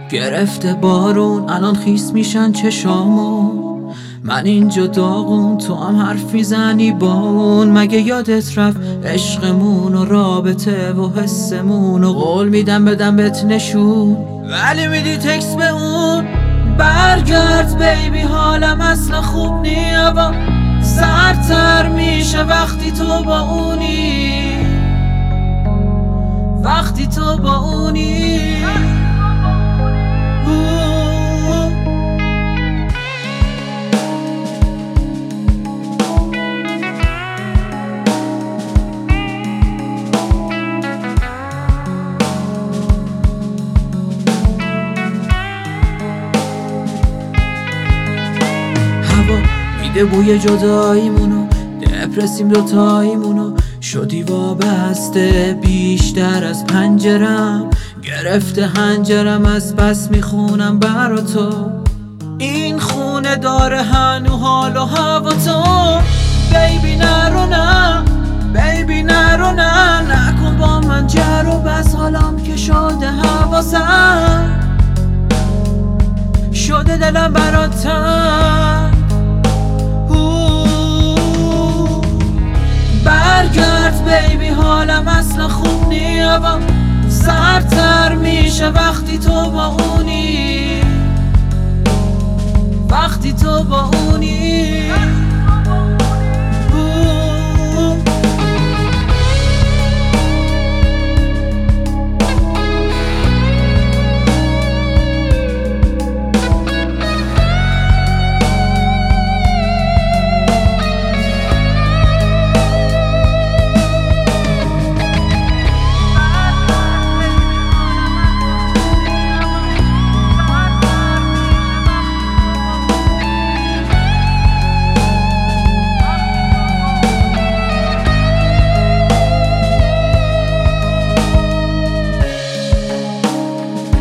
گرفته بارون الان خیس میشن چشامون، من اینجا داغون تو هم حرف میزنی با اون. مگه یادت رفت عشقمون و رابطه و حسمون و قول میدم بدم بهت نشون، ولی میدی تکس به اون. برگرد بیبی حالم اصلا خوب نیا، سردتر میشه وقتی تو با اونی، وقتی تو با اونی. میده بوی جداییمونو، دپرسیم دوتاییمونو، شدی وابسته بیشتر از پنجرم، گرفته هنجرم از بس میخونم برا تو. این خونه داره هنو حال و هوا تو. بیبی نرو نه، بیبی نرو نه، نکن با من جر و بس، حالم که شده حواسم، شده دلم براتم. برگرد بیبی حالم اصلا خوب نیا، سردتر میشه وقتی تو با اونی، وقتی تو با اونی.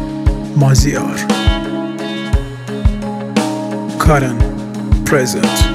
مازیار Current Present